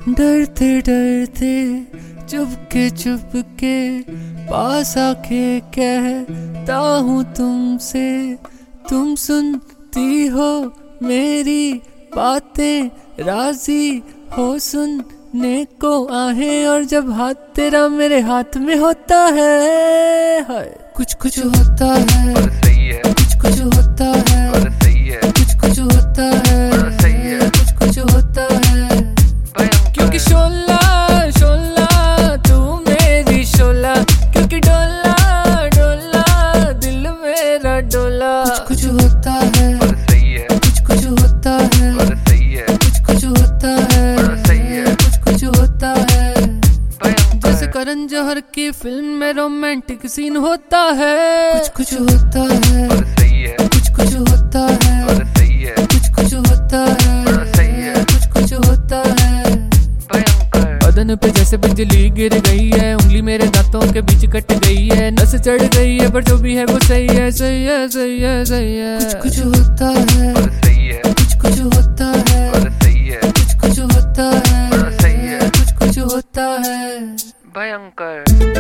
डरते डरते चुपके पास आके कहता हूँ तुमसे, तुम सुनती हो मेरी बातें, राजी हो सुनने को आहें। और जब हाथ तेरा मेरे हाथ में होता है, कुछ कुछ होता है, कुछ कुछ होता है, कुछ कुछ होता है, कुछ कुछ होता है। क्योंकि शोला शोला तू मेरी शोला, क्योंकि डोला डोला दिल मेरा डोला। कुछ कुछ होता है, कुछ कुछ होता है, कुछ कुछ होता है, कुछ कुछ होता है। जैसे करण जौहर की फिल्म में रोमांटिक सीन होता है। कुछ कुछ होता है, कुछ कुछ होता है, कुछ कुछ होता है, कुछ कुछ होता है। बदन पे जैसे बिजली गिर गई है, उंगली मेरे दांतों के बीच कट गई है, नस चढ़ गई है, पर जो भी है वो सही है, सही है, सही है, सही है। कुछ कुछ होता है, कुछ कुछ होता है, कुछ कुछ होता है, कुछ कुछ होता है। भयंकर।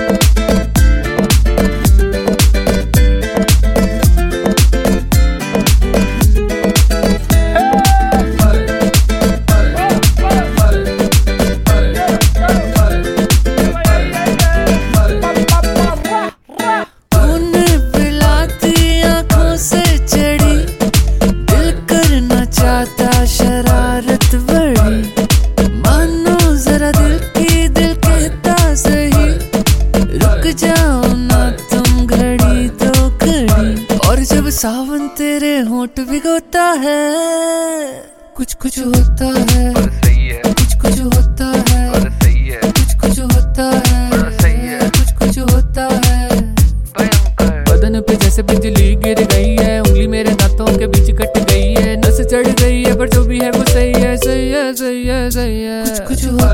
शरारत बड़ी मानो जरा दिल कहता सही, रुक जाओ ना तुम घड़ी तो घड़ी। और जब सावन तेरे होंठ भिगोता है, कुछ कुछ होता है, कुछ कुछ होता है, कुछ कुछ होता है, कुछ कुछ होता है। बदन पे जैसे बिजली गिर गई है, उंगली मेरे दांतों के बीच कट गई है, नस चढ़ गई है, पर जो भी है वो सही है, सही है, सही है, सही है। कुछ कुछ होता